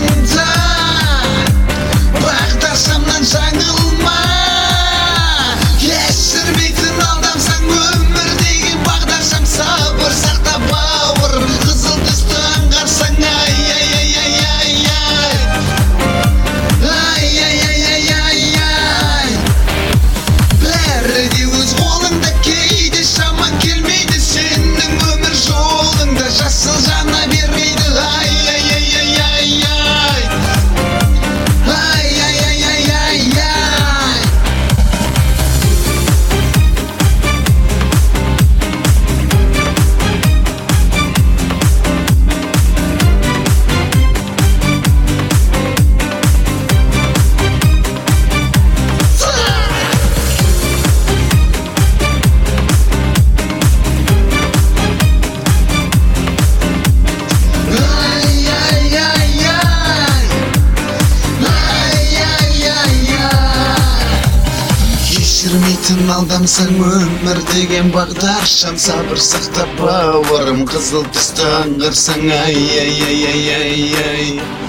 жолыңда бағдаршамнан жаңылма. Кешірмейтін алдамсаң өмір деген бағдаршам. Сабыр сақта бауырым, қызыл түсті аңғарсаң. Ай, ай, ай, ай, ай, ай. Ай, ай, ай, ай, ай, ай. Бәрі де өз қолыңда, кейде шаман келмейді сенің өмір жолыңда. Жасыл жана бермейді. Ай, ай, ай, ай, ай, ай. Ай, ай, ай, ай, ай, ай. Кешірмейтін алдамсаң өмір деген бағдаршам. Сабыр сақта бауырым, қызыл түсті аңғарсаң. Ай, ай, ай, ай, ай, ай.